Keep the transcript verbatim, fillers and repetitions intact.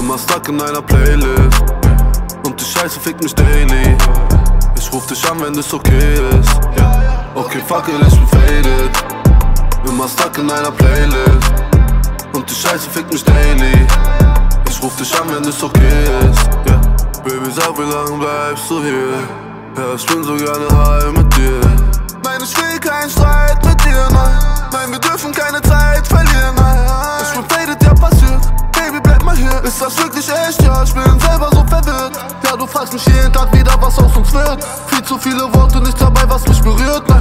Immer stuck in einer Playlist und die Scheiße fickt mich daily. Ich ruf dich an, wenn es okay ist, yeah. Okay, fuck it, ich bin faded. Immer stuck in einer Playlist und die Scheiße fickt mich daily. Ich ruf dich an, wenn es okay ist, yeah. Baby, sag, wie lange bleibst du hier? Ja, ich bin so gerne high mit dir. Nein, ich will keinen Streit mit dir, nein. Nein, wir dürfen keine Zeit verlieren, nein. Ich bin faded, ja passiert. Baby, bleib mal hier. Ist das wirklich echt? Ja, ich bin selber so verwirrt. Ja, du fragst mich jeden Tag wieder, was aus uns wird. Viel zu viele Worte, nicht dabei, was mich berührt, nein.